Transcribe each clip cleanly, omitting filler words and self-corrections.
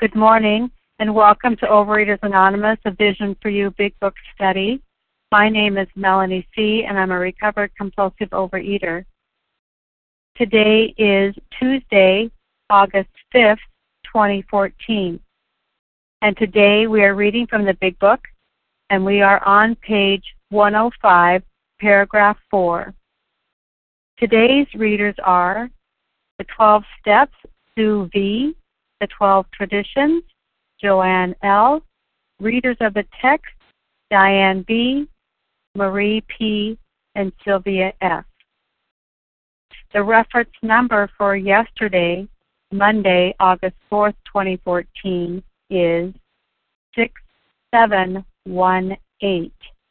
Good morning, and welcome to Overeaters Anonymous, a Vision for You Big Book study. My name is Melanie C., and I'm a recovered compulsive overeater. Today is Tuesday, August 5th, 2014. And today we are reading from the Big Book, and we are on page 105, paragraph 4. Today's readers are the 12 Steps, Sue V., the 12 Traditions, Joanne L., readers of the text, Diane B., Marie P., and Sylvia F. The reference number for yesterday, Monday, August 4th, 2014, is 6718.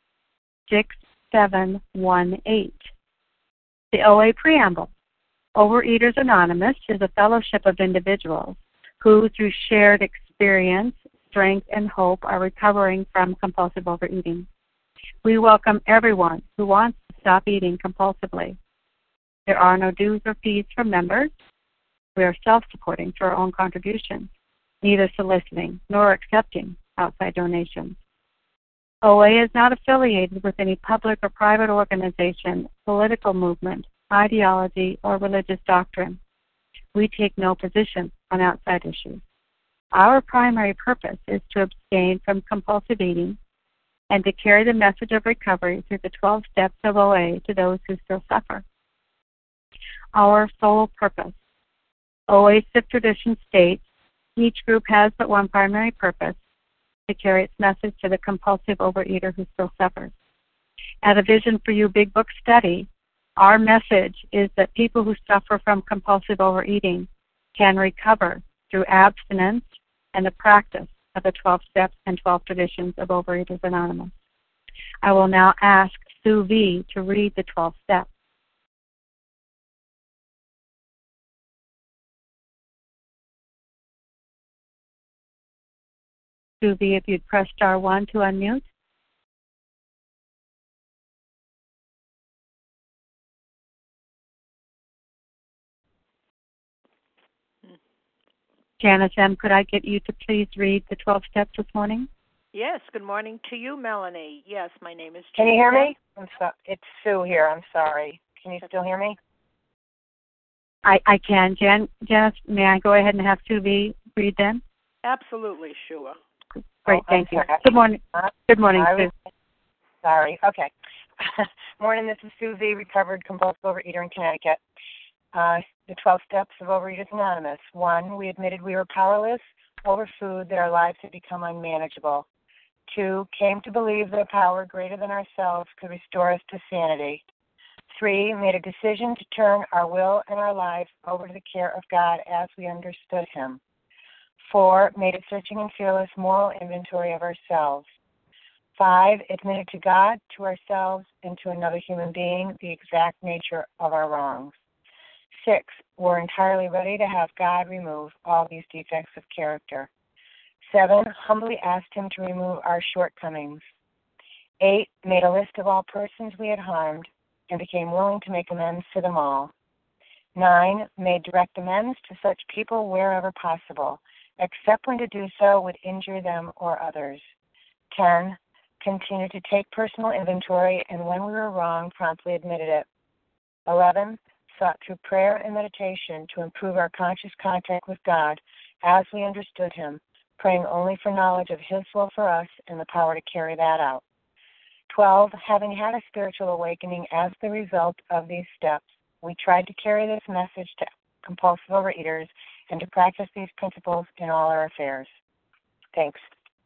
6718. The OA Preamble. Overeaters Anonymous is a fellowship of individuals who, through shared experience, strength, and hope, are recovering from compulsive overeating. We welcome everyone who wants to stop eating compulsively. There are no dues or fees for members. We are self-supporting through our own contributions, neither soliciting nor accepting outside donations. OA is not affiliated with any public or private organization, political movement, ideology, or religious doctrine. We take no position on outside issues. Our primary purpose is to abstain from compulsive eating and to carry the message of recovery through the 12 steps of OA to those who still suffer. Our sole purpose. OA's fifth tradition states, each group has but one primary purpose, to carry its message to the compulsive overeater who still suffers. At a Vision for You Big Book study, our message is that people who suffer from compulsive overeating can recover through abstinence and the practice of the 12 steps and 12 traditions of Overeaters Anonymous. I will now ask Sue V. to read the 12 steps. Sue V., if you'd press star 1 to unmute. Janice M., could I get you to please read the 12 steps this morning? Yes, good morning to you, Melanie. Yes, my name is Janice. Can you hear me? It's Sue here. I'm sorry. Can you still hear me? I can. Janice, may I go ahead and have Sue V. read them? Absolutely, sure. Great, thank you. Good morning. Good morning, Sue. Sorry. Okay. Morning, this is Sue V., recovered compulsive overeater in Connecticut. The 12 steps of Overeaters Anonymous. 1, we admitted we were powerless over food, that our lives had become unmanageable. 2, came to believe that a power greater than ourselves could restore us to sanity. 3, made a decision to turn our will and our lives over to the care of God as we understood Him. 4, made a searching and fearless moral inventory of ourselves. 5, admitted to God, to ourselves, and to another human being the exact nature of our wrongs. 6, we're entirely ready to have God remove all these defects of character. 7, humbly asked Him to remove our shortcomings. 8, made a list of all persons we had harmed and became willing to make amends to them all. 9, made direct amends to such people wherever possible, except when to do so would injure them or others. 10, continued to take personal inventory, and when we were wrong, promptly admitted it. 11, sought through prayer and meditation to improve our conscious contact with God as we understood Him, praying only for knowledge of His will for us and the power to carry that out. 12, having had a spiritual awakening as the result of these steps, we tried to carry this message to compulsive overeaters and to practice these principles in all our affairs. Thanks.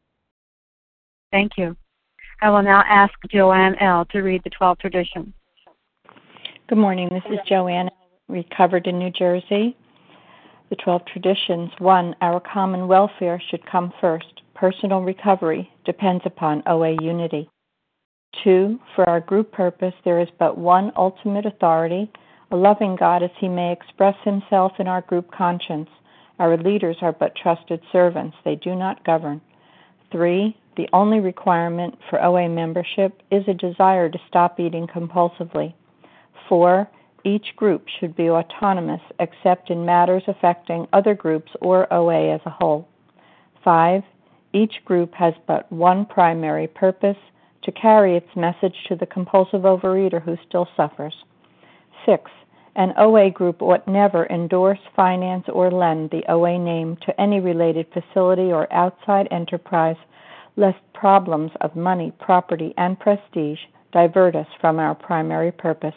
Thank you. I will now ask Joanne L. to read the 12 traditions. Good morning. This is Joanne, recovered in New Jersey. The 12 traditions. 1, our common welfare should come first. Personal recovery depends upon OA unity. 2, for our group purpose, there is but one ultimate authority, a loving God as He may express Himself in our group conscience. Our leaders are but trusted servants. They do not govern. 3, the only requirement for OA membership is a desire to stop eating compulsively. 4, each group should be autonomous except in matters affecting other groups or OA as a whole. 5. Each group has but one primary purpose: to carry its message to the compulsive overeater who still suffers. 6. An OA group ought never endorse, finance, or lend the OA name to any related facility or outside enterprise, lest problems of money, property, and prestige divert us from our primary purpose.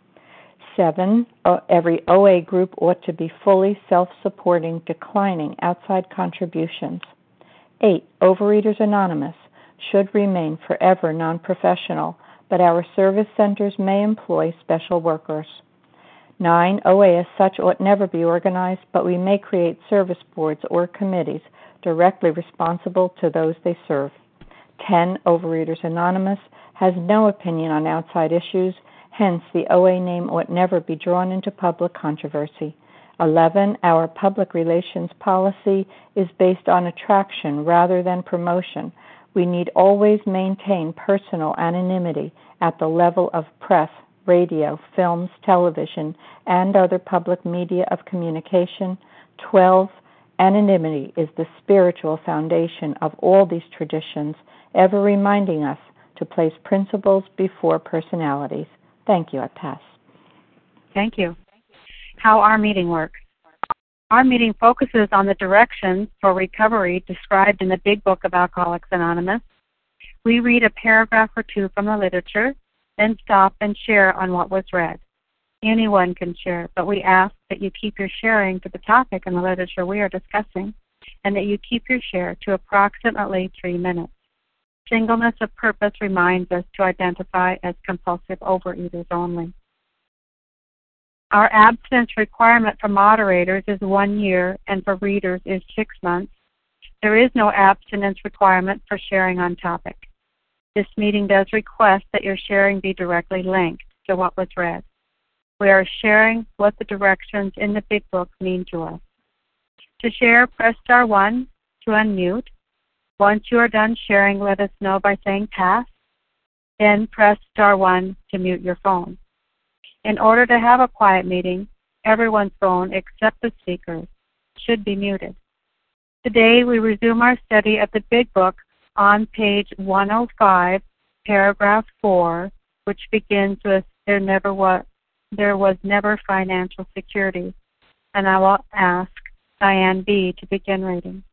7. Every OA group ought to be fully self-supporting, declining outside contributions. 8. Overeaters Anonymous should remain forever non-professional, but our service centers may employ special workers. 9. OA as such ought never be organized, but we may create service boards or committees directly responsible to those they serve. 10. Overeaters Anonymous has no opinion on outside issues, hence the OA name ought never be drawn into public controversy. 11. Our public relations policy is based on attraction rather than promotion. We need always maintain personal anonymity at the level of press, radio, films, television, and other public media of communication. 12. Anonymity is the spiritual foundation of all these traditions, ever reminding us to place principles before personalities. Thank you. I pass. Thank you. How our meeting works. Our meeting focuses on the directions for recovery described in the Big Book of Alcoholics Anonymous. We read a paragraph or two from the literature, then stop and share on what was read. Anyone can share, but we ask that you keep your sharing to the topic in the literature we are discussing, and that you keep your share to approximately 3 minutes. Singleness of purpose reminds us to identify as compulsive overeaters only. Our abstinence requirement for moderators is 1 year, and for readers is 6 months. There is no abstinence requirement for sharing on topic. This meeting does request that your sharing be directly linked to what was read. We are sharing what the directions in the Big Book mean to us. To share, press star 1 to unmute. Once you are done sharing, let us know by saying pass. Then press star 1 to mute your phone. In order to have a quiet meeting, everyone's phone except the speaker's should be muted. Today we resume our study of the Big Book on page 105, paragraph 4, which begins with there was never financial security. And I will ask Diane B. to begin reading.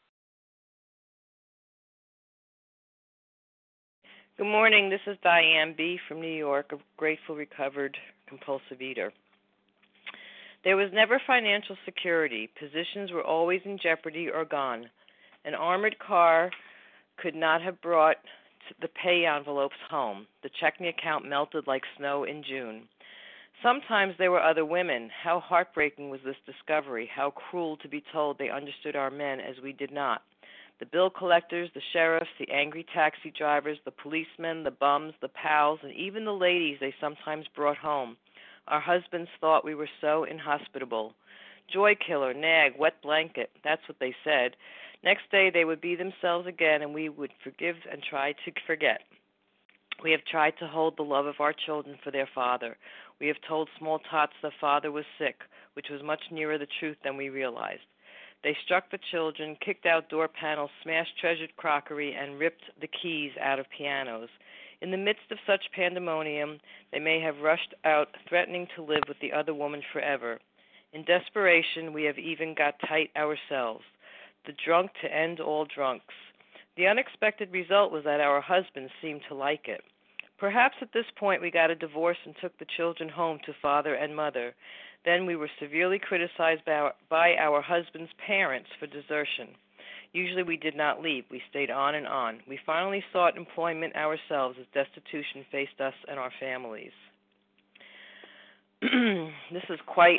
Good morning. This is Diane B. from New York, a grateful recovered compulsive eater. There was never financial security. Positions were always in jeopardy or gone. An armored car could not have brought the pay envelopes home. The checking account melted like snow in June. Sometimes there were other women. How heartbreaking was this discovery? How cruel to be told they understood our men as we did not. The bill collectors, the sheriffs, the angry taxi drivers, the policemen, the bums, the pals, and even the ladies they sometimes brought home. Our husbands thought we were so inhospitable. Joy killer, nag, wet blanket, that's what they said. Next day they would be themselves again, and we would forgive and try to forget. We have tried to hold the love of our children for their father. We have told small tots the father was sick, which was much nearer the truth than we realized. They struck the children, kicked out door panels, smashed treasured crockery, and ripped the keys out of pianos. In the midst of such pandemonium, they may have rushed out, threatening to live with the other woman forever. In desperation, we have even got tight ourselves. The drunk to end all drunks. The unexpected result was that our husbands seemed to like it. Perhaps at this point we got a divorce and took the children home to father and mother. Then we were severely criticized by our husbands' parents for desertion. Usually we did not leave. We stayed on and on. We finally sought employment ourselves as destitution faced us and our families. This is quite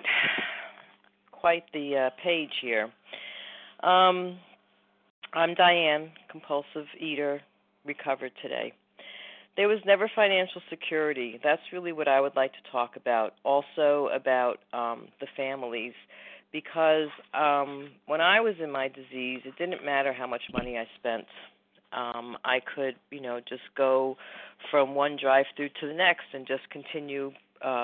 the page here. I'm Diane, compulsive eater, recovered today. There was never financial security. That's really what I would like to talk about. Also about the families, because when I was in my disease, it didn't matter how much money I spent. I could, just go from one drive-through to the next and just continue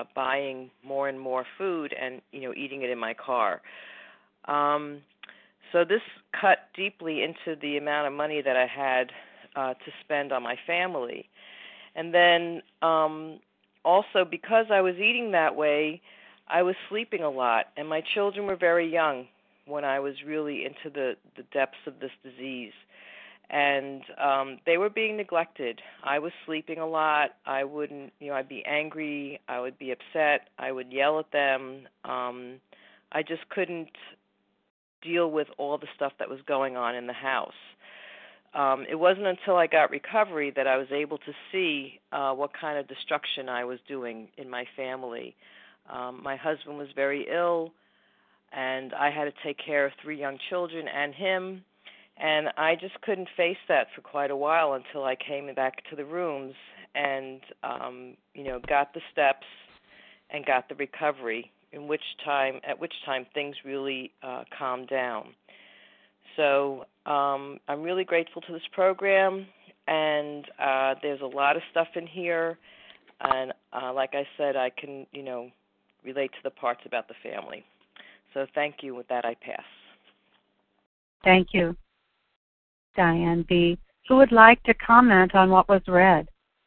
buying more and more food and, eating it in my car. So this cut deeply into the amount of money that I had to spend on my family. And then also because I was eating that way, I was sleeping a lot, and my children were very young when I was really into the depths of this disease. And they were being neglected. I was sleeping a lot. I wouldn't, I'd be angry. I would be upset. I would yell at them. I just couldn't deal with all the stuff that was going on in the house. It wasn't until I got recovery that I was able to see what kind of destruction I was doing in my family. My husband was very ill, and I had to take care of 3 young children and him, and I just couldn't face that for quite a while until I came back to the rooms and, got the steps and got the recovery, at which time things really calmed down. So I'm really grateful to this program, and there's a lot of stuff in here, and like I said, I can, relate to the parts about the family. So thank you. With that, I pass. Thank you, Diane B. Who would like to comment on what was read?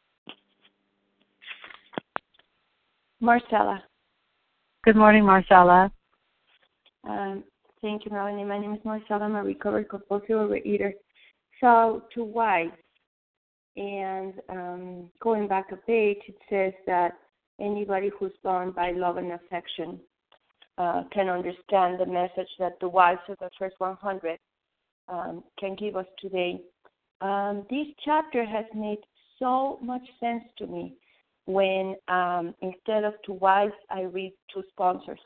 Marcella. Good morning, Marcella. Thank you, Melanie. My name is Marcella. I'm a recovered compulsive overeater. So, to wives, and going back a page, it says that anybody who's bound by love and affection can understand the message that the wives of the first 100 can give us today. This chapter has made so much sense to me when instead of to wives, I read to sponsors.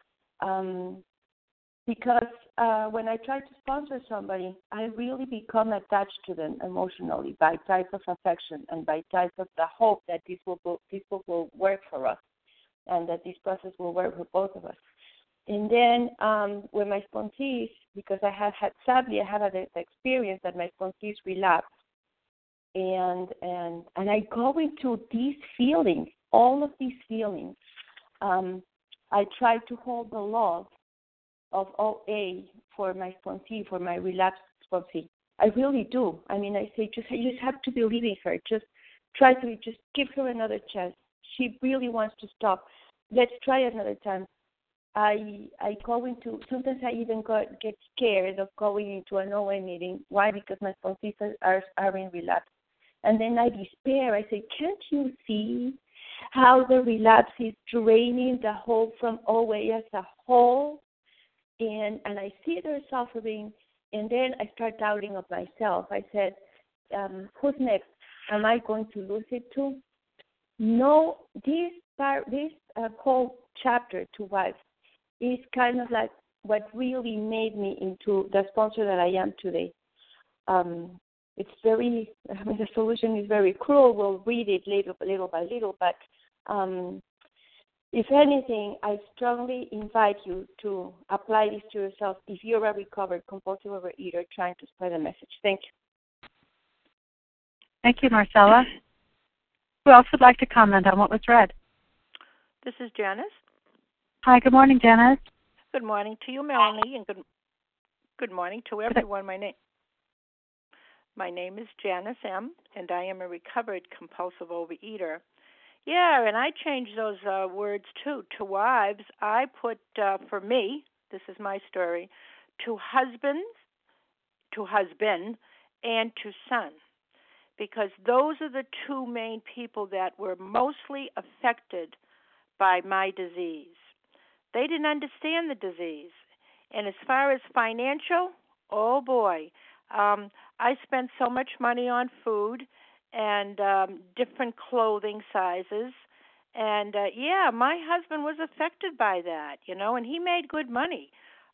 Because when I try to sponsor somebody, I really become attached to them emotionally by type of affection and by type of the hope that this book will work for us and that this process will work for both of us. And then when my sponsees, because I have had the experience that my sponsees relapse, and I go into these feelings, all of these feelings. I try to hold the love of OA for my sponsee, for my relapsed sponsee. I really do. I mean, I say, you just have to believe in her. Just try to just give her another chance. She really wants to stop. Let's try another time. I go into, sometimes I even get scared of going into an OA meeting. Why? Because my sponsees are in relapse. And then I despair. I say, can't you see how the relapse is draining the whole from OA as a whole? And I see their suffering, and then I start doubting of myself. I said, who's next? Am I going to lose it too? No, this whole chapter to wives is kind of like what really made me into the sponsor that I am today. It's very, the solution is very cruel. We'll read it little by little, but if anything, I strongly invite you to apply this to yourself if you're a recovered compulsive overeater trying to spread a message. Thank you. Thank you, Marcella. Who else would like to comment on what was read? This is Janice. Hi, good morning, Janice. Good morning to you, Melanie, and good morning to everyone. My name is Janice M., and I am a recovered compulsive overeater. Yeah, and I changed those words, too. To wives, I put, for me, this is my story, to husband, and to son, because those are the 2 main people that were mostly affected by my disease. They didn't understand the disease. And as far as financial, oh, boy, I spent so much money on food and different clothing sizes. And, my husband was affected by that, and he made good money.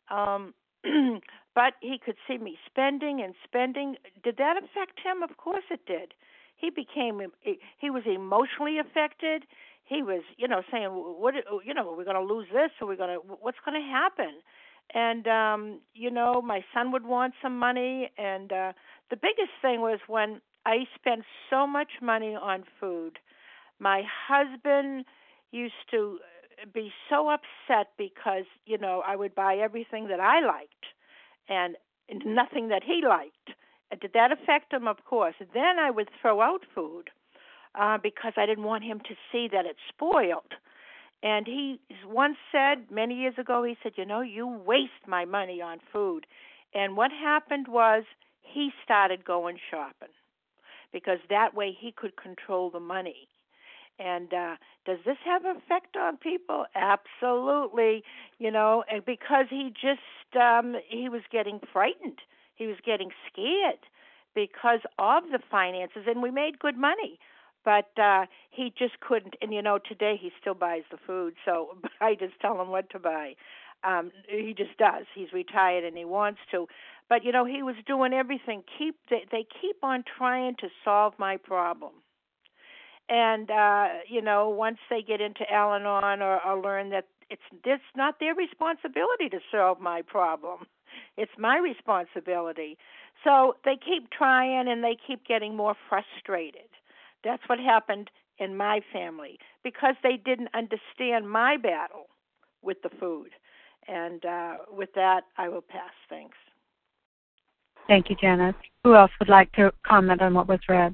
But he could see me spending. Did that affect him? Of course it did. He was emotionally affected. He was, saying, what, we're going to lose this, or what's going to happen? And, my son would want some money. And the biggest thing was when I spent so much money on food. My husband used to be so upset because, I would buy everything that I liked. and nothing that he liked. Did that affect him? Of course. Then I would throw out food because I didn't want him to see that it spoiled. And he once said, many years ago, he said, you waste my money on food. And what happened was he started going shopping because that way he could control the money. And does this have an effect on people? Absolutely. Because he just, he was getting frightened. He was getting scared because of the finances, and we made good money. But he just couldn't. And, today he still buys the food, so I just tell him what to buy. He just does. He's retired and he wants to. But, he was doing everything. They keep on trying to solve my problem. And, once they get into Al-Anon or learn that it's not their responsibility to solve my problem. It's my responsibility. So they keep trying and they keep getting more frustrated. That's what happened in my family because they didn't understand my battle with the food. And with that, I will pass. Thanks. Thank you, Janice. Who else would like to comment on what was read?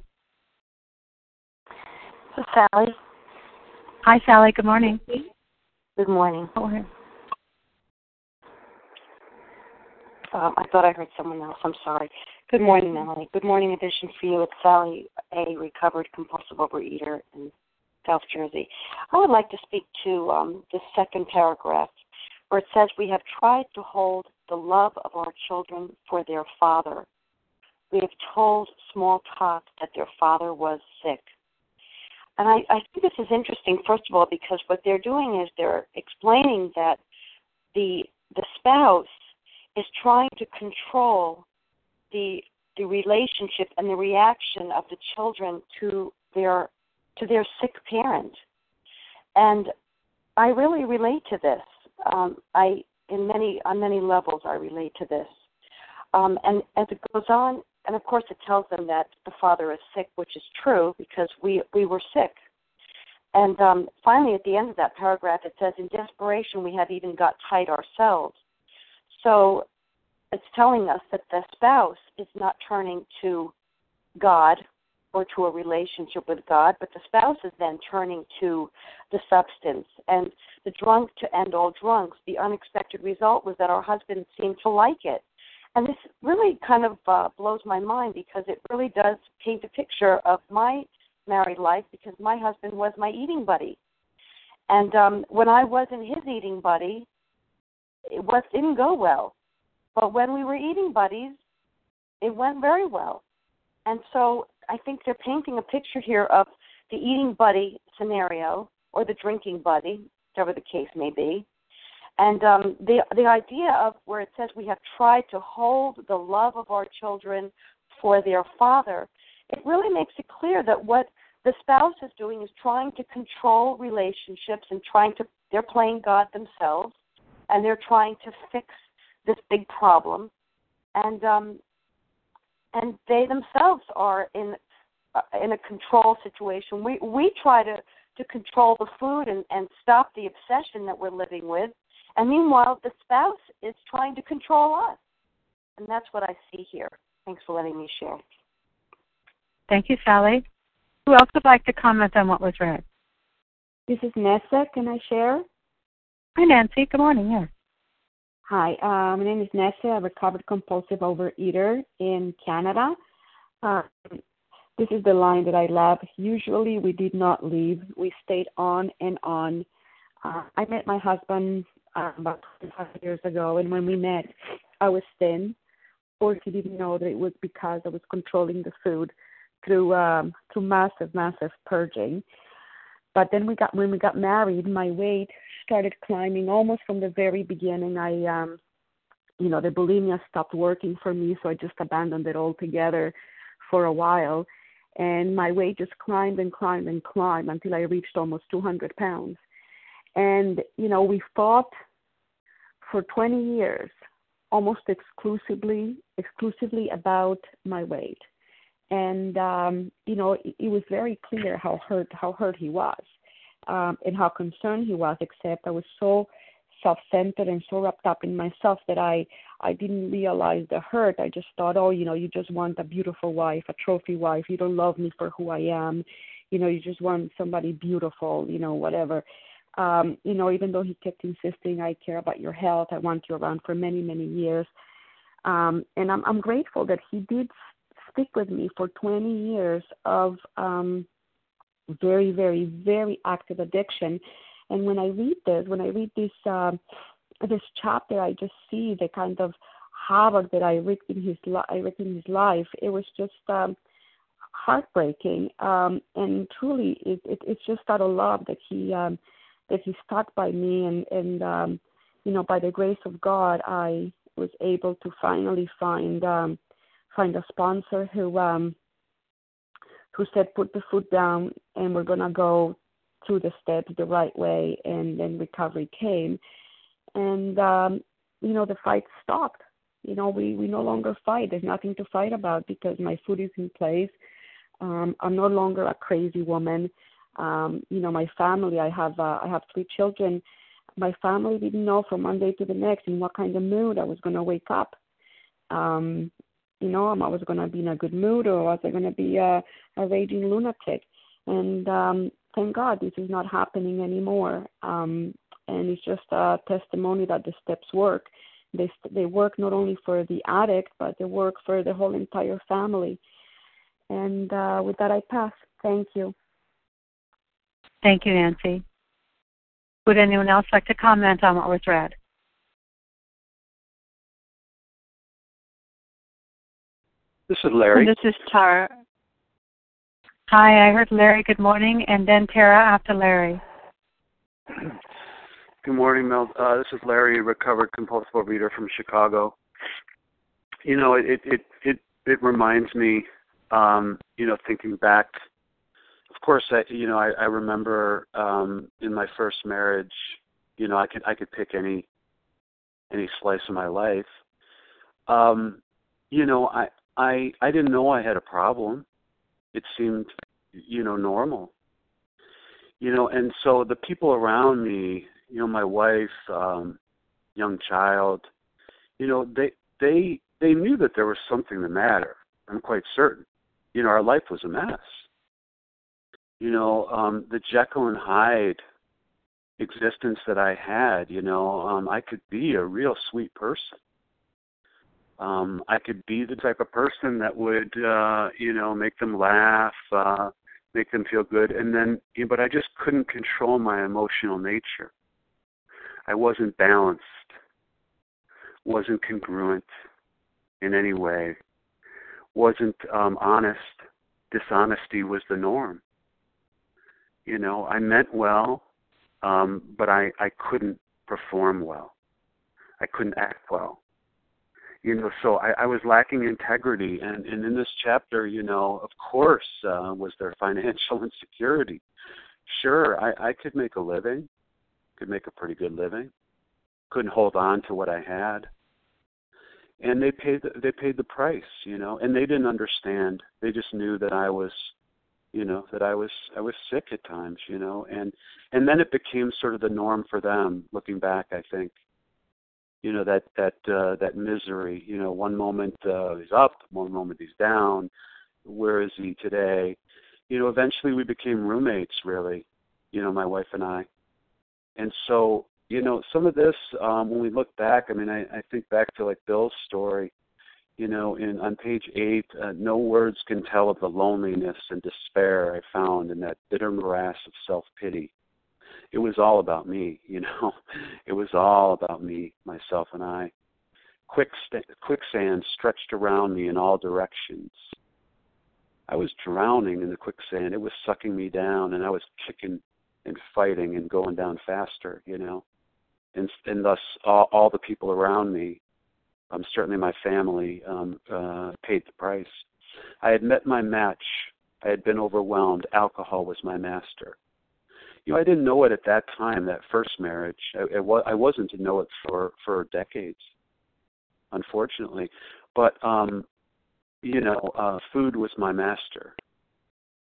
This is Sally. Hi, Sally. Good morning. Good morning. Go ahead. I thought I heard someone else. I'm sorry. Good morning, Melanie. Good morning, A Vision for You. It's Sally, a recovered compulsive overeater in South Jersey. I would like to speak to the second paragraph where it says, we have tried to hold the love of our children for their father. We have told small tots that their father was sick. And I think this is interesting, first of all, because what they're doing is they're explaining that the spouse is trying to control the relationship and the reaction of the children to their sick parent. And I really relate to this. On many levels I relate to this. And as it goes on, and of course it tells them that the father is sick, which is true because we were sick. And finally at the end of that paragraph it says, in desperation we have even got tight ourselves. So it's telling us that the spouse is not turning to God or to a relationship with God, but the spouse is then turning to the substance. And the drunk to end all drunks, the unexpected result was that our husband seemed to like it. And this really kind of blows my mind because it really does paint a picture of my married life because my husband was my eating buddy. And when I wasn't his eating buddy, didn't go well. But when we were eating buddies, it went very well. And so I think they're painting a picture here of the eating buddy scenario or the drinking buddy, whatever the case may be. And the idea of where it says we have tried to hold the love of our children for their father, it really makes it clear that what the spouse is doing is trying to control relationships and they're playing God themselves, and they're trying to fix this big problem. And they themselves are in a control situation. We try to control the food and stop the obsession that we're living with. And meanwhile, the spouse is trying to control us. And that's what I see here. Thanks for letting me share. Thank you, Sally. Who else would like to comment on what was read? This is Nessa. Can I share? Hi, Nancy. Good morning. Yes. Hi. My name is Nessa, a recovered compulsive overeater in Canada. This is the line that I love. Usually we did not leave. We stayed on and on. I met my husband about 25 years ago, and when we met, I was thin. Of course, he didn't know that it was because I was controlling the food through massive purging. But then when we got married, my weight started climbing almost from the very beginning. The bulimia stopped working for me, so I just abandoned it altogether for a while. And my weight just climbed and climbed and climbed until I reached almost 200 pounds. And, we fought for 20 years, almost exclusively about my weight. And, it was very clear how hurt he was, and how concerned he was, except I was so self-centered and so wrapped up in myself that I I didn't realize the hurt. I just thought, you just want a beautiful wife, a trophy wife. You don't love me for who I am. You just want somebody beautiful, whatever. Even though he kept insisting, I care about your health. I want you around for many, many years. And I'm grateful that he did stick with me for 20 years of very, very, very active addiction. And when I read this chapter, I just see the kind of havoc that I wreaked in his life. It was just heartbreaking, and truly, it's just out of love that he stuck by me, and by the grace of God, I was able to finally find a sponsor who said, put the foot down, and we're gonna go through the steps the right way, and then recovery came. And, the fight stopped. We no longer fight. There's nothing to fight about because my food is in place. I'm no longer a crazy woman. My family, I have 3 children. My family didn't know from one day to the next in what kind of mood I was going to wake up. I was going to be in a good mood, or was I going to be a raging lunatic? And thank God this is not happening anymore. And it's just a testimony that the steps work. They work not only for the addict, but they work for the whole entire family. And with that, I pass. Thank you. Thank you, Nancy. Would anyone else like to comment on what was read? This is Larry. This is Tara. Hi, I heard Larry. Good morning, and then Tara after Larry. Good morning, Mel. This is Larry, recovered compulsive overeater from Chicago. It reminds me, thinking back. Of course, I remember in my first marriage, I could pick any slice of my life. I didn't know I had a problem. It seemed, normal. And so the people around me, my wife, young child, they knew that there was something the matter. I'm quite certain. Our life was a mess. The Jekyll and Hyde existence that I had, I could be a real sweet person. I could be the type of person that would, make them laugh, make them feel good, and then, but I just couldn't control my emotional nature. I wasn't balanced, wasn't congruent in any way, wasn't honest. Dishonesty was the norm. I meant well, but I couldn't perform well. I couldn't act well. So I was lacking integrity. And in this chapter, of course, was there financial insecurity. Sure, I could make a living, could make a pretty good living, couldn't hold on to what I had. And they paid the price, and they didn't understand. They just knew that I was, that I was sick at times, and then it became sort of the norm for them. Looking back, I think, that misery. One moment he's up, one moment he's down. Where is he today? Eventually we became roommates, really. My wife and I. And so, some of this, when we look back, I think back to like Bill's story, on page 8, no words can tell of the loneliness and despair I found in that bitter morass of self-pity. It was all about me, It was all about me, myself, and I. Quicksand stretched around me in all directions. I was drowning in the quicksand. It was sucking me down, and I was kicking and fighting and going down faster, And thus, all the people around me, certainly my family, paid the price. I had met my match. I had been overwhelmed. Alcohol was my master. I didn't know it at that time, that first marriage. I wasn't to know it for decades, unfortunately. But, food was my master.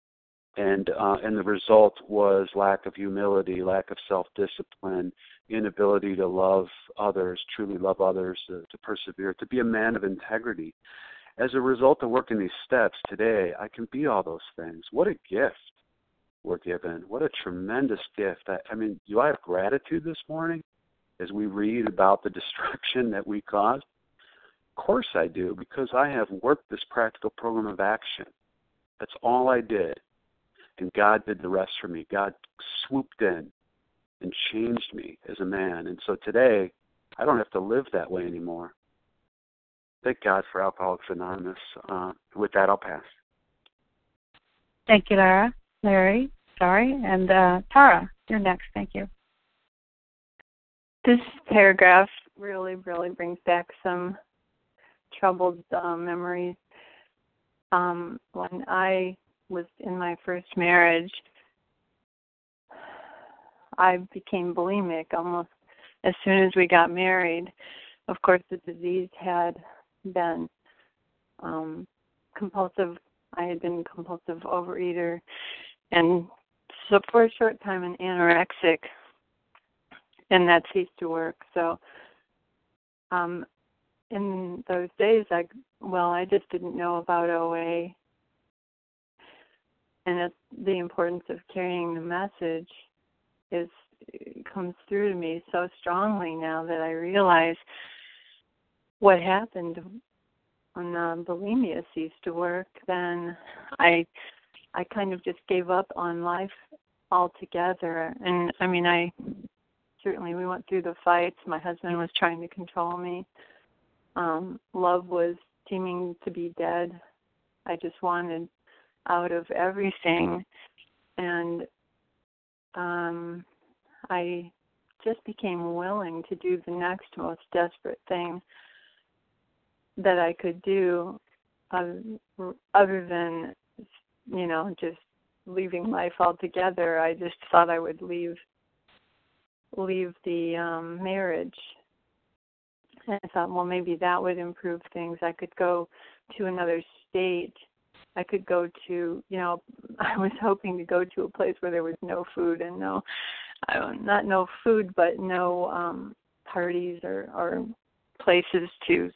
And the result was lack of humility, lack of self-discipline, inability to love others, truly love others, to persevere, to be a man of integrity. As a result of working these steps today, I can be all those things. What a gift we're given. What a tremendous gift. I mean, do I have gratitude this morning as we read about the destruction that we caused? Of course I do, because I have worked this practical program of action. That's all I did. And God did the rest for me. God swooped in and changed me as a man. And so today, I don't have to live that way anymore. Thank God for Alcoholics Anonymous. With that, I'll pass. Thank you, Larry. And Tara, you're next. Thank you. This paragraph really brings back some troubled memories. When I was in my first marriage, I became bulimic almost as soon as we got married. Of course, the disease had been compulsive. I had been a compulsive overeater, and so for a short time an anorexic, and that ceased to work. So in those days, I just didn't know about OA, and the importance of carrying the message comes through to me so strongly now that I realize what happened when bulimia ceased to work. Then I kind of just gave up on life altogether. And I mean, we went through the fights. My husband was trying to control me. Love was seeming to be dead. I just wanted out of everything. And I just became willing to do the next most desperate thing that I could do other than, just leaving life altogether. I just thought I would leave the marriage. And I thought, well, maybe that would improve things. I could go to another state. I could go to, I was hoping to go to a place where there was no food and not no food, but no parties or places to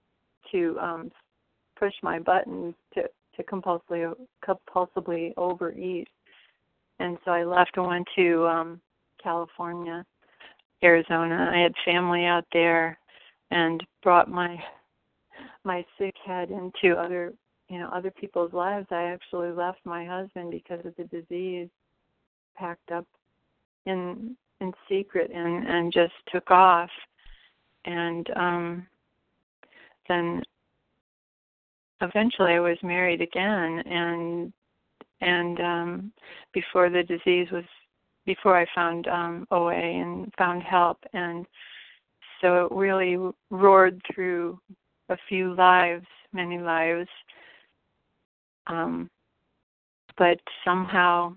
push my buttons to compulsively overeat. And so I left and went to California, Arizona. I had family out there, and brought my sick head into other people's lives. I actually left my husband because of the disease, packed up in secret and just took off. And then eventually I was married again, and before the disease before I found OA and found help. And so it really roared through a few lives, many lives. But somehow,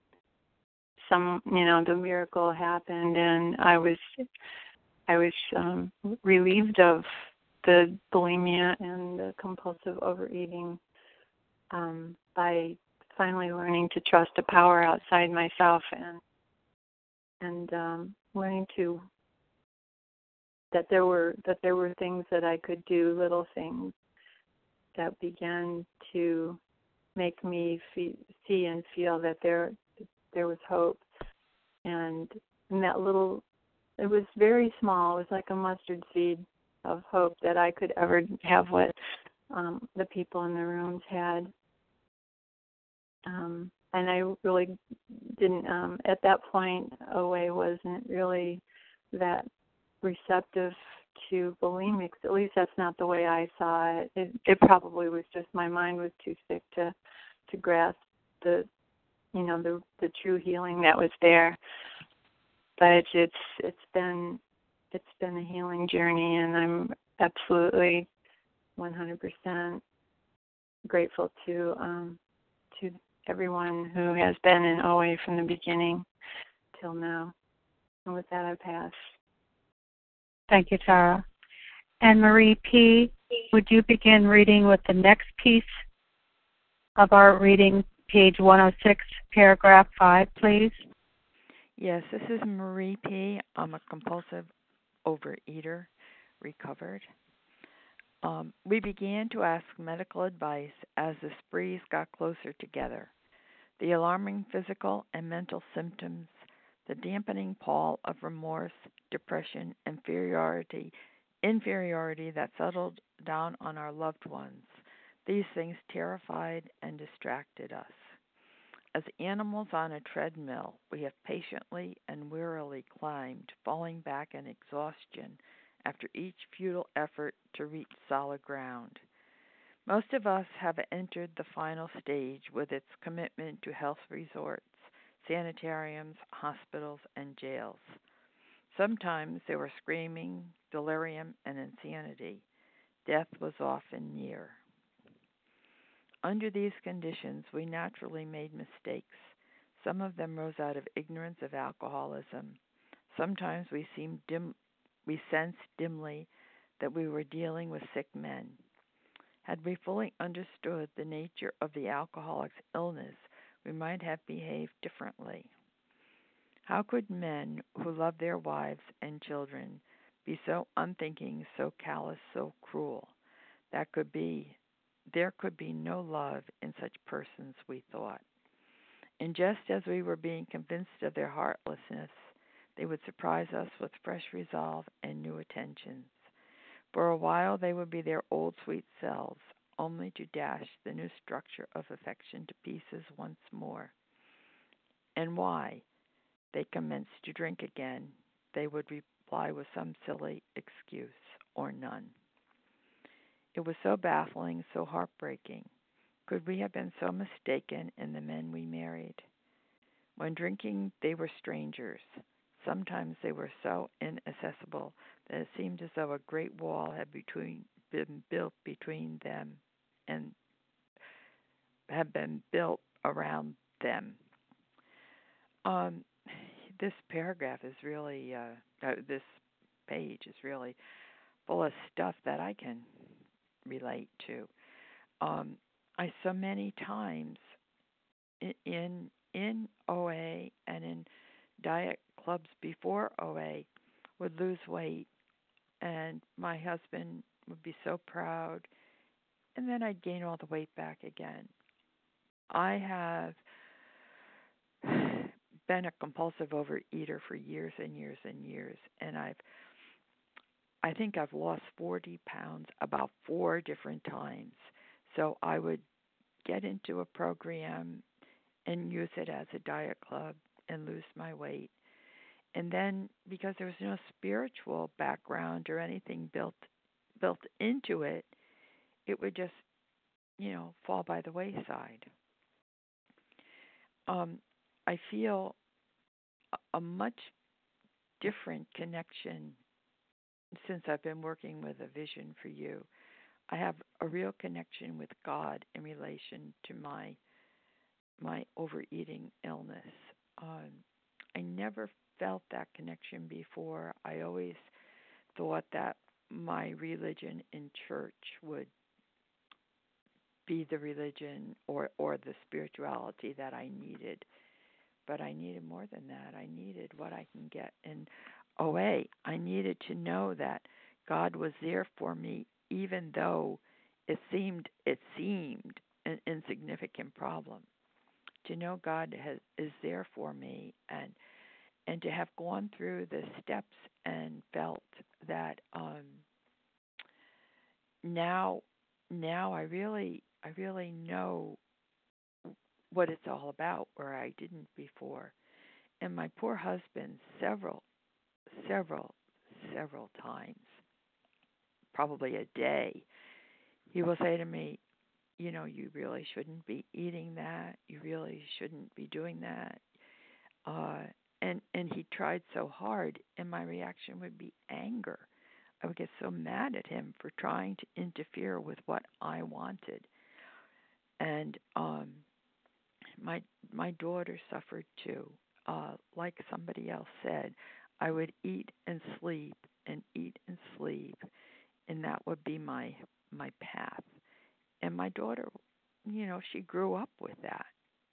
the miracle happened, and I was relieved of the bulimia and the compulsive overeating by finally learning to trust a power outside myself and learning that there were things that I could do, little things that began to make me see and feel that there was hope. And that little, it was very small. It was like a mustard seed of hope that I could ever have what the people in the rooms had. And I really didn't, at that point, OA wasn't really that receptive to bulimics. At least that's not the way I saw it. It probably was just my mind was too sick to grasp the true healing that was there. But it's been a healing journey, and I'm absolutely 100% grateful to everyone who has been in OA from the beginning till now. And with that, I pass. Thank you, Tara. And Marie P., would you begin reading with the next piece of our reading page 106, paragraph 5, please. Yes, this is Marie P. I'm a compulsive overeater, recovered. We began to ask medical advice as the sprees got closer together. The alarming physical and mental symptoms, the dampening pall of remorse, depression, inferiority that settled down on our loved ones. These things terrified and distracted us. As animals on a treadmill, we have patiently and wearily climbed, falling back in exhaustion after each futile effort to reach solid ground. Most of us have entered the final stage with its commitment to health resorts, sanitariums, hospitals, and jails. Sometimes there were screaming, delirium, and insanity. Death was often near. Under these conditions, we naturally made mistakes. Some of them rose out of ignorance of alcoholism. Sometimes we sensed dimly that we were dealing with sick men. Had we fully understood the nature of the alcoholic's illness, we might have behaved differently. How could men who love their wives and children be so unthinking, so callous, so cruel? There could be no love in such persons, we thought. And just as we were being convinced of their heartlessness, they would surprise us with fresh resolve and new attentions. For a while they would be their old sweet selves, only to dash the new structure of affection to pieces once more. And why? They commenced to drink again. They would reply with some silly excuse or none. It was so baffling, so heartbreaking. Could we have been so mistaken in the men we married? When drinking, they were strangers. Sometimes they were so inaccessible that it seemed as though a great wall had been built between them and had been built around them. This paragraph is really, this page is really full of stuff that I can relate to. I so many times in OA and in diet clubs before OA would lose weight, and my husband would be so proud, and then I'd gain all the weight back again. I have been a compulsive overeater for years and years and years, and I think I've lost 40 pounds about 4 different times. So I would get into a program and use it as a diet club and lose my weight. And then, because there was no spiritual background or anything built into it, it would just, fall by the wayside. I feel a much different connection since I've been working with A Vision for You. I have a real connection with God in relation to my overeating illness. I never felt that connection before. I always thought that my religion in church would be the religion or the spirituality that I needed. But I needed more than that. I needed what I can get in OA. I needed to know that God was there for me, even though it seemed an insignificant problem. To know God is there for me, and to have gone through the steps and felt that now I really know what it's all about, where I didn't before. And my poor husband, several times, probably a day, he will say to me, you really shouldn't be eating that. You really shouldn't be doing that. And he tried so hard, and my reaction would be anger. I would get so mad at him for trying to interfere with what I wanted. And my daughter suffered too. Like somebody else said, I would eat and sleep, and that would be my path. And my daughter, she grew up with that.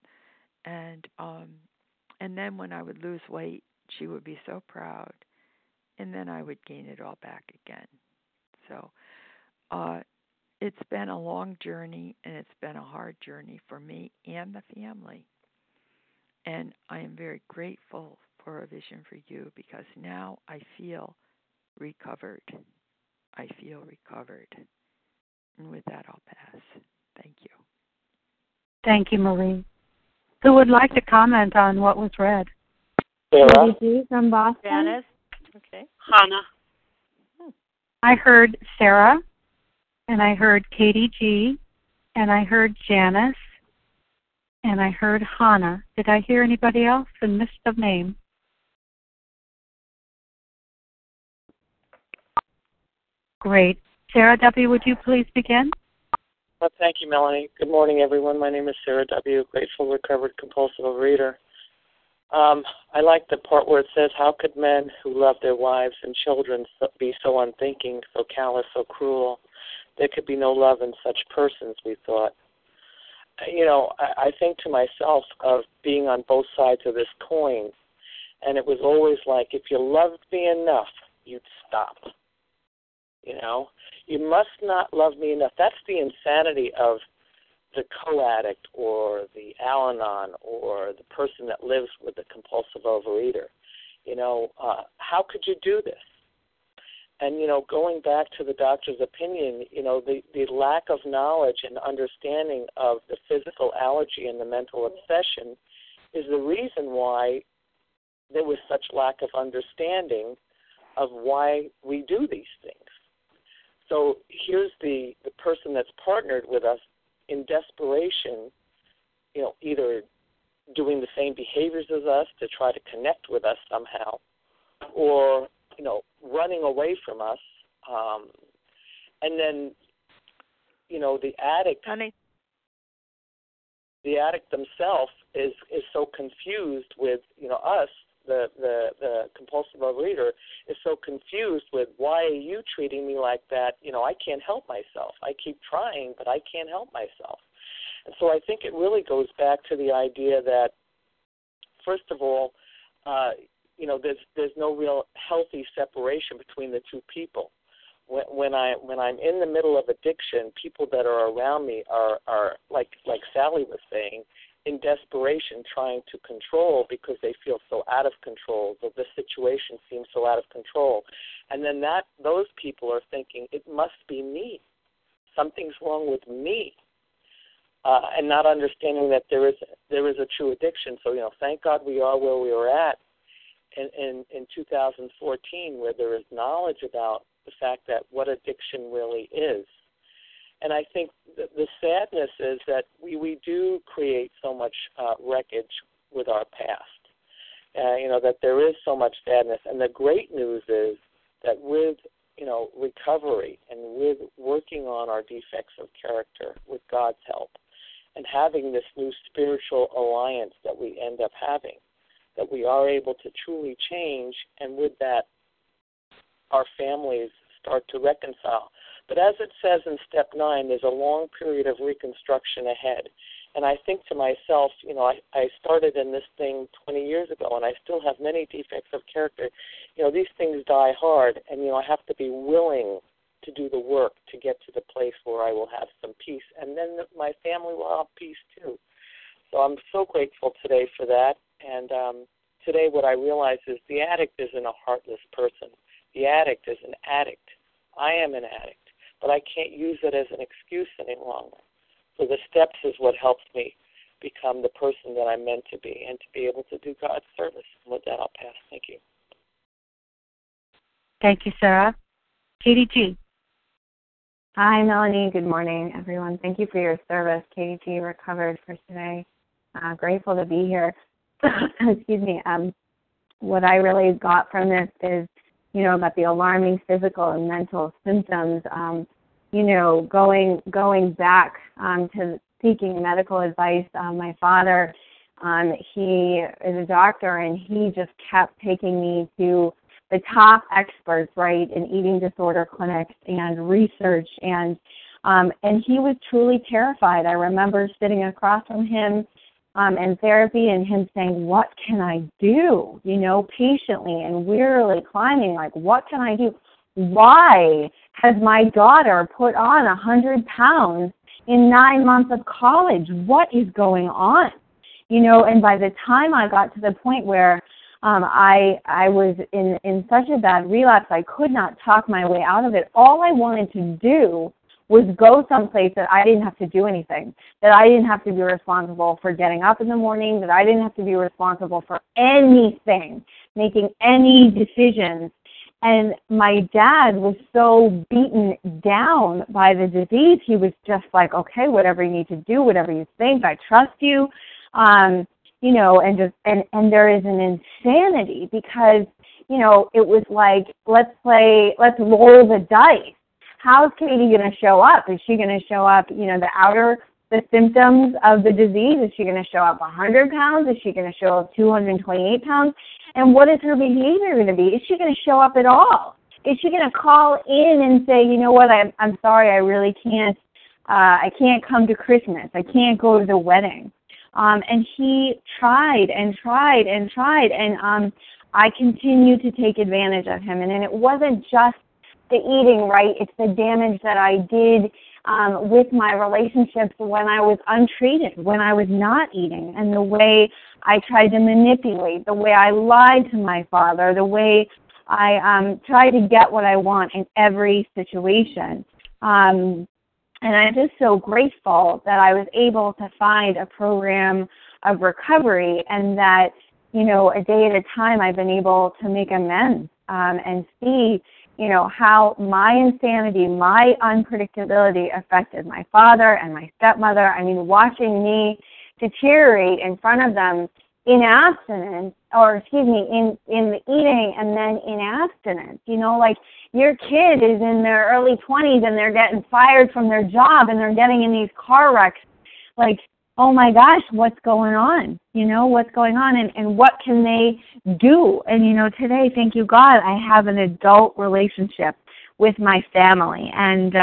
and then when I would lose weight, she would be so proud, and then I would gain it all back again. So it's been a long journey, and it's been a hard journey for me and the family. And I am very grateful for A Vision for You, because now I feel recovered. I feel recovered. And with that, I'll pass. Thank you. Thank you, Marie. Who would like to comment on what was read? Sarah. From Boston. Janice. Okay. Hannah. I heard Sarah, and I heard Katie G, and I heard Janice, and I heard Hannah. Did I hear anybody else and missed the name? Great. Sarah W., would you please begin? Well, thank you, Melanie. Good morning, everyone. My name is Sarah W., grateful, recovered, compulsive overeater. I like the part where it says, how could men who love their wives and children be so unthinking, so callous, so cruel? There could be no love in such persons, we thought. You know, I think to myself of being on both sides of this coin, and it was always like, if you loved me enough, you'd stop. You know, you must not love me enough. That's the insanity of the co-addict or the Al-Anon or the person that lives with the compulsive overeater. You know, how could you do this? And, you know, going back to the doctor's opinion, you know, the lack of knowledge and understanding of the physical allergy and the mental obsession is the reason why there was such lack of understanding of why we do these things. So here's the person that's partnered with us in desperation, you know, either doing the same behaviors as us to try to connect with us somehow, or, you know, running away from us. And then, you know, the addict themselves is so confused with, you know, us, the compulsive overeater is so confused with, why are you treating me like that? You know, I can't help myself. I keep trying, but I can't help myself. And so I think it really goes back to the idea that, first of all, you know, there's no real healthy separation between the two people. When I'm in the middle of addiction, people that are around me are like Sally was saying, in desperation trying to control because they feel so out of control, that the situation seems so out of control. And then those people are thinking, it must be me. Something's wrong with me. And not understanding that there is a true addiction. So, you know, thank God we are where we are at in 2014, where there is knowledge about the fact that what addiction really is. And I think the sadness is that we do create so much wreckage with our past, you know, that there is so much sadness. And the great news is that with, you know, recovery and with working on our defects of character with God's help and having this new spiritual alliance that we end up having, that we are able to truly change, and with that, our families start to reconcile. But as it says in step 9, there's a long period of reconstruction ahead. And I think to myself, you know, I started in this thing 20 years ago, and I still have many defects of character. You know, these things die hard, and, you know, I have to be willing to do the work to get to the place where I will have some peace. And then my family will have peace, too. So I'm so grateful today for that. And today what I realize is the addict isn't a heartless person. The addict is an addict. I am an addict. But I can't use it as an excuse any longer. So the steps is what helps me become the person that I'm meant to be and to be able to do God's service. And with that, I'll pass. Thank you. Thank you, Sarah. Katie G. Hi, Melanie. Good morning, everyone. Thank you for your service. Katie G. Recovered for today. Grateful to be here. Excuse me. What I really got from this is, you know, about the alarming physical and mental symptoms. You know, going back to seeking medical advice. My father, he is a doctor, and he just kept taking me to the top experts, right, in eating disorder clinics and research, and he was truly terrified. I remember sitting across from him and therapy, and him saying, what can I do? Patiently and wearily climbing, like, what can I do? Why has my daughter put on 100 pounds in 9 months of college? What is going on? And by the time I got to the point where I was in such a bad relapse, I could not talk my way out of it. All I wanted to do was go someplace that I didn't have to do anything, that I didn't have to be responsible for getting up in the morning, that I didn't have to be responsible for anything, making any decisions. And my dad was so beaten down by the disease, he was just like, okay, whatever you need to do, whatever you think, I trust you. And there is an insanity because, it was like, let's roll the dice. How's Katie going to show up? Is she going to show up, the symptoms of the disease? Is she going to show up 100 pounds? Is she going to show up 228 pounds? And what is her behavior going to be? Is she going to show up at all? Is she going to call in and say, you know what, I'm sorry, I really can't, I can't come to Christmas. I can't go to the wedding. And he tried and tried and tried, and I continued to take advantage of him. And it wasn't just the eating, right? It's the damage that I did with my relationships when I was untreated, when I was not eating, and the way I tried to manipulate, the way I lied to my father, the way I tried to get what I want in every situation. And I'm just so grateful that I was able to find a program of recovery, and that, a day at a time I've been able to make amends and see, how my insanity, my unpredictability affected my father and my stepmother. I mean, watching me deteriorate in front of them in abstinence, in the eating and then in abstinence. Like, your kid is in their early 20s and they're getting fired from their job and they're getting in these car wrecks. Like, oh my gosh, what's going on? What's going on, and what can they do? And, today, thank you, God, I have an adult relationship with my family. And,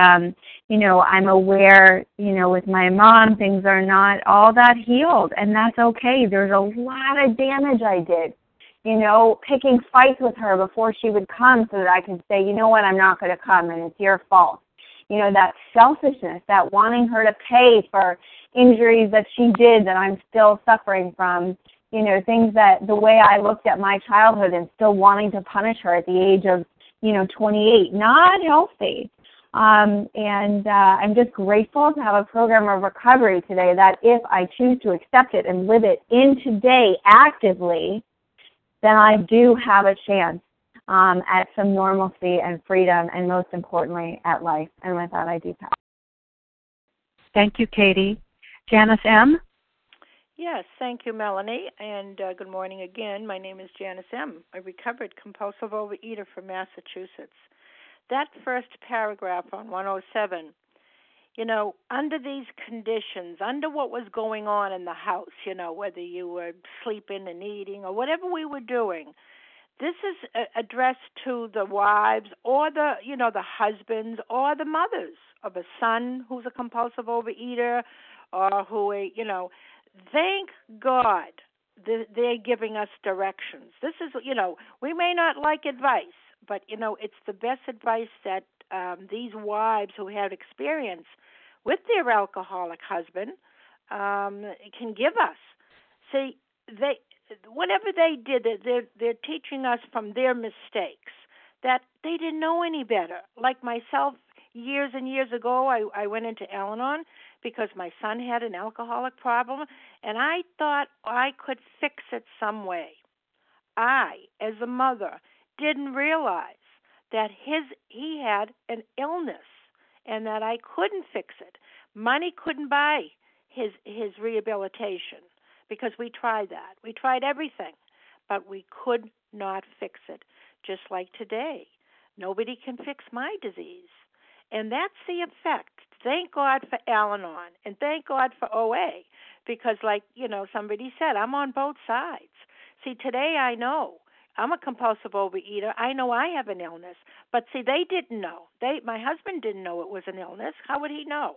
I'm aware, with my mom, things are not all that healed, and that's okay. There's a lot of damage I did, picking fights with her before she would come so that I could say, you know what, I'm not going to come, and it's your fault. That selfishness, that wanting her to pay for injuries that she did that I'm still suffering from, things that the way I looked at my childhood and still wanting to punish her at the age of, 28, not healthy. And I'm just grateful to have a program of recovery today that if I choose to accept it and live it in today actively, then I do have a chance at some normalcy and freedom, and most importantly, at life. And with that, I do pass. Thank you, Katie. Janice M.? Yes, thank you, Melanie, and good morning again. My name is Janice M., a recovered compulsive overeater from Massachusetts. That first paragraph on 107, under these conditions, under what was going on in the house, whether you were sleeping and eating or whatever we were doing, this is addressed to the wives or the husbands or the mothers of a son who's a compulsive overeater, or who, thank God they're giving us directions. This is, we may not like advice, but, it's the best advice that these wives who have experience with their alcoholic husband can give us. See, whatever they did, they're teaching us from their mistakes, that they didn't know any better. Like myself, years and years ago, I went into Al-Anon because my son had an alcoholic problem, and I thought I could fix it some way. I, as a mother, didn't realize that he had an illness and that I couldn't fix it. Money couldn't buy his rehabilitation because we tried that. We tried everything, but we could not fix it. Just like today, nobody can fix my disease. And that's the effect. Thank God for Al-Anon, and thank God for OA, because like, somebody said, I'm on both sides. See, today I know I'm a compulsive overeater. I know I have an illness, but see, they didn't know. My husband didn't know it was an illness. How would he know?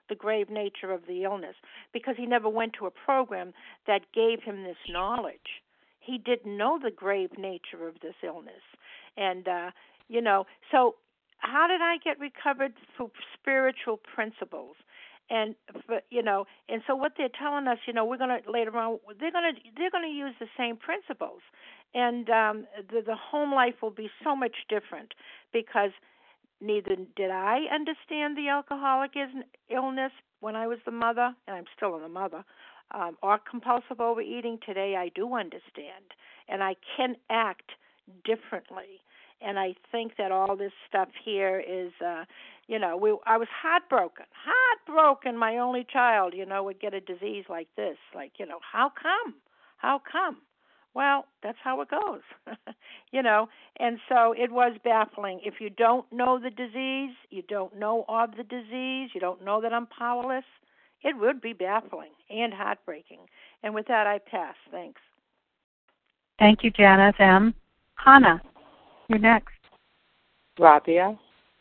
the grave nature of the illness because he never went to a program that gave him this knowledge. He didn't know the grave nature of this illness. And, so how did I get recovered? Through spiritual principles. And and so what they're telling us, we're gonna later on, they're gonna use the same principles, and the home life will be so much different because neither did I understand the alcoholic illness when I was the mother, and I'm still the mother, or compulsive overeating. Today I do understand, and I can act differently. And I think that all this stuff here is, I was heartbroken. My only child, would get a disease like this. Like, how come? How come? Well, that's how it goes, And so it was baffling. If you don't know the disease, you don't know of the disease, you don't know that I'm powerless, it would be baffling and heartbreaking. And with that, I pass. Thanks. Thank you, Janice M. Hannah, you're next. Rabia.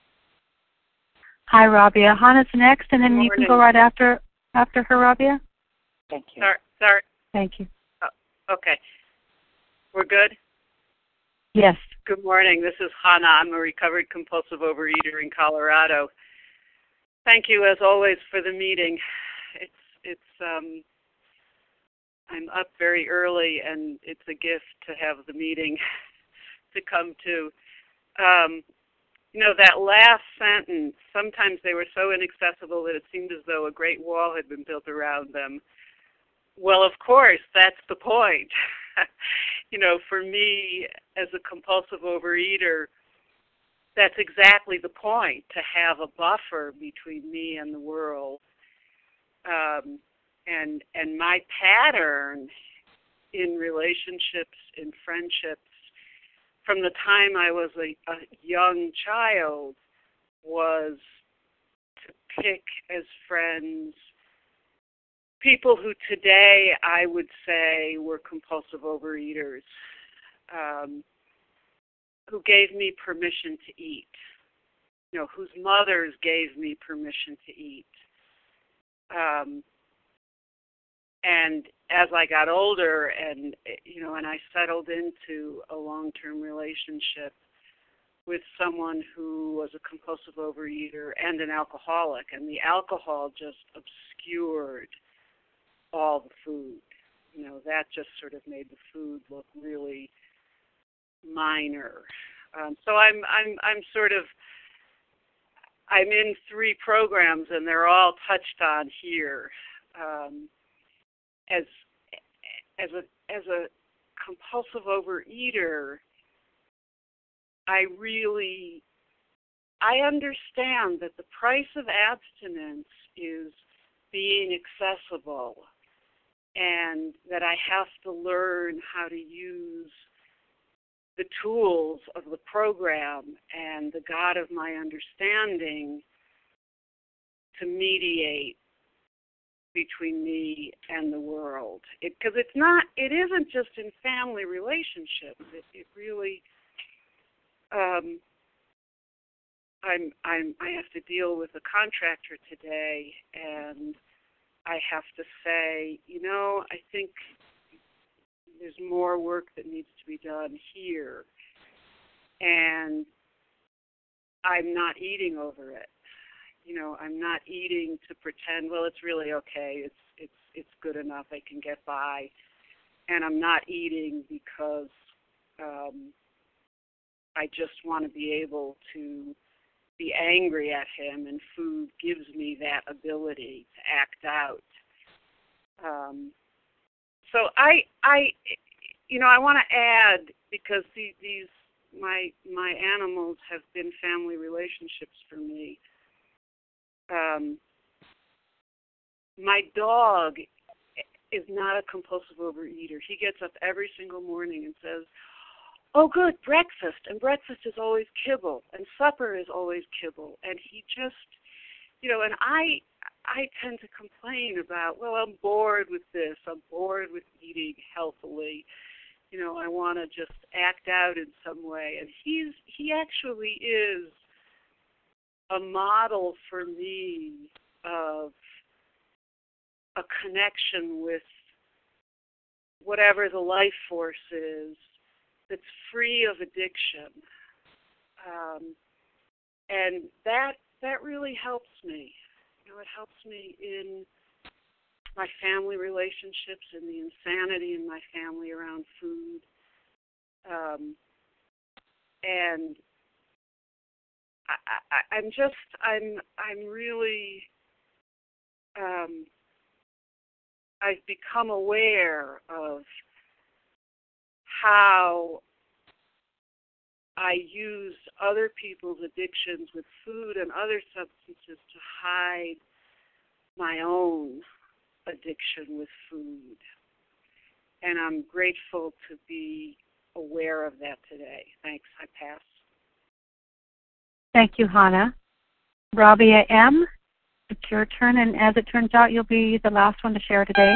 Hi, Rabia. Hannah's next, and then you can go right after her, Rabia. Thank you. Sorry. Thank you. Oh, okay. We're good? Yes. Good morning. This is Hannah. I'm a recovered compulsive overeater in Colorado. Thank you, as always, for the meeting. I'm up very early, and it's a gift to have the meeting to come to. That last sentence, sometimes they were so inaccessible that it seemed as though a great wall had been built around them. Well, of course, that's the point. For me, as a compulsive overeater, that's exactly the point, to have a buffer between me and the world. And my pattern in relationships, in friendships, from the time I was a young child, was to pick as friends people who today I would say were compulsive overeaters, who gave me permission to eat, whose mothers gave me permission to eat. And as I got older and I settled into a long-term relationship with someone who was a compulsive overeater and an alcoholic, and the alcohol just obscured all the food. That just sort of made the food look really minor. So I'm in 3 programs, and they're all touched on here. As a compulsive overeater, I understand that the price of abstinence is being accessible, and that I have to learn how to use the tools of the program and the God of my understanding to mediate between me and the world. Because it isn't just in family relationships. It really, I have to deal with a contractor today, and I have to say, I think there's more work that needs to be done here, and I'm not eating over it. I'm not eating to pretend, well, it's really okay, it's good enough, I can get by. And I'm not eating because I just want to be able to be angry at him, and food gives me that ability to act out. So I want to add, because my animals have been family relationships for me. My dog is not a compulsive overeater. He gets up every single morning and says, "Oh, good, breakfast." And breakfast is always kibble, and supper is always kibble. And he just, and I tend to complain about, well, I'm bored with this. I'm bored with eating healthily. I want to just act out in some way. And he actually is a model for me of connection with whatever the life force is that's free of addiction. And that really helps me. It helps me in my family relationships and the insanity in my family around food. And I'm really, I've become aware of how I used other people's addictions with food and other substances to hide my own addiction with food. And I'm grateful to be aware of that today. Thanks. I pass. Thank you, Hannah. Rabia M., it's your turn, and as it turns out, you'll be the last one to share today.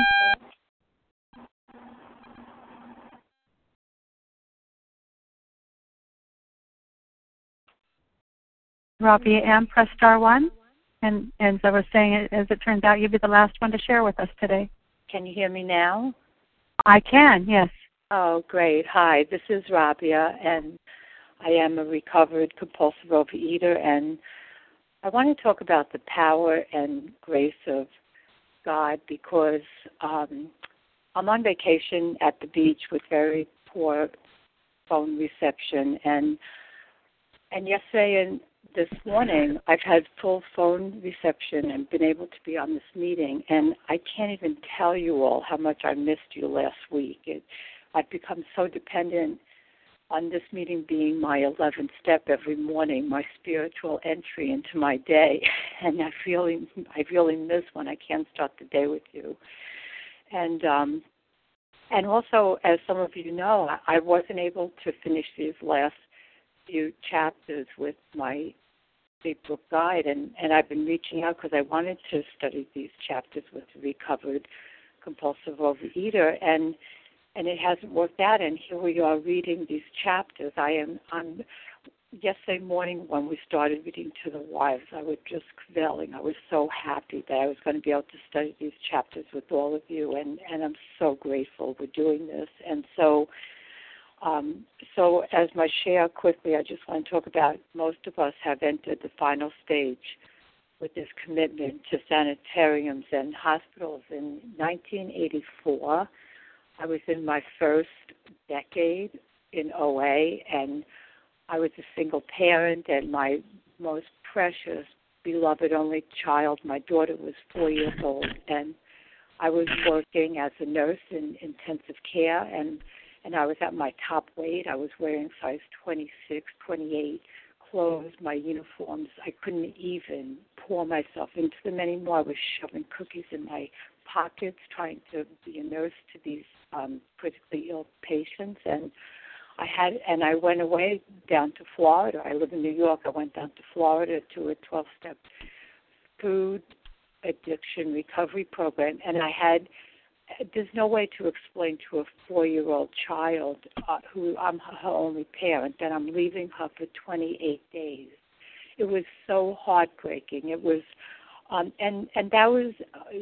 Rabia M., press star 1. And as I was saying, as it turns out, you'll be the last one to share with us today. Can you hear me now? I can, yes. Oh, great. Hi, this is Rabia, and I am a recovered compulsive overeater, and I want to talk about the power and grace of God because I'm on vacation at the beach with very poor phone reception, and yesterday and this morning I've had full phone reception and been able to be on this meeting, and I can't even tell you all how much I missed you last week. I've become so dependent on this meeting being my 11th step every morning, my spiritual entry into my day, and I really miss when I can't start the day with you. And also, as some of you know, I wasn't able to finish these last few chapters with my Big Book Guide, and I've been reaching out because I wanted to study these chapters with the recovered compulsive overeater, and it hasn't worked out, and here we are reading these chapters. Yesterday morning when we started reading To the Wives, I was just kvelling. I was so happy that I was going to be able to study these chapters with all of you, and I'm so grateful we're doing this. And so as my share quickly, I just want to talk about most of us have entered the final stage with this commitment to sanitariums and hospitals. In 1984, I was in my first decade in OA, and I was a single parent, and my most precious, beloved only child, my daughter, was 4 years old, and I was working as a nurse in intensive care, and I was at my top weight. I was wearing size 26, 28 clothes, my uniforms. I couldn't even pour myself into them anymore. I was shoving cookies in my pockets, trying to be a nurse to these critically ill patients, and I went away down to Florida. I live in New York. I went down to Florida to a 12-step food addiction recovery program, and there's no way to explain to a 4-year-old child who I'm her only parent that I'm leaving her for 28 days. It was so heartbreaking. It was, and that was,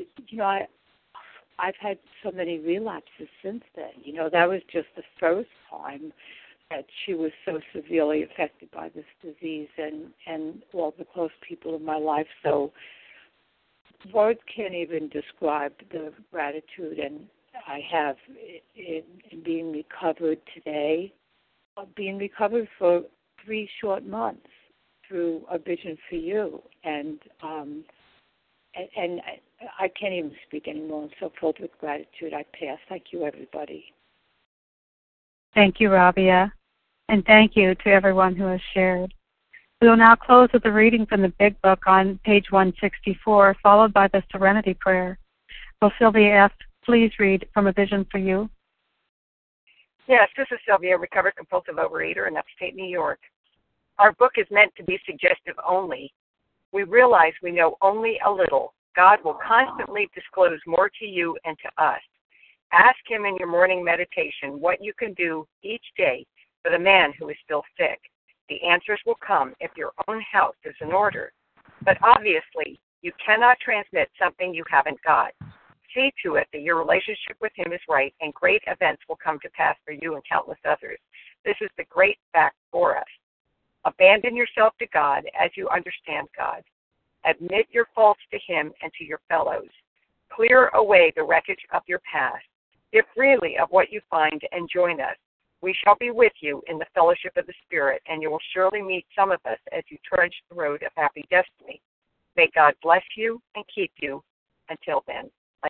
I've had so many relapses since then. That was just the first time that she was so severely affected by this disease and all the close people in my life. So words can't even describe the gratitude and I have in being recovered today, being recovered for 3 short months through A Vision for You. And I can't even speak anymore. I'm so filled with gratitude. I pass. Thank you, everybody. Thank you, Rabia. And thank you to everyone who has shared. We will now close with a reading from the Big Book on page 164, followed by the Serenity Prayer. Will Sylvia F. please read from A Vision for You? Yes, this is Sylvia, recovered compulsive overeater in upstate New York. Our book is meant to be suggestive only. We realize we know only a little. God will constantly disclose more to you and to us. Ask Him in your morning meditation what you can do each day for the man who is still sick. The answers will come if your own house is in order. But obviously, you cannot transmit something you haven't got. See to it that your relationship with him is right, and great events will come to pass for you and countless others. This is the great fact for us. Abandon yourself to God as you understand God. Admit your faults to him and to your fellows. Clear away the wreckage of your past. Give freely of what you find and join us. We shall be with you in the fellowship of the Spirit, and you will surely meet some of us as you trudge the road of happy destiny. May God bless you and keep you until then.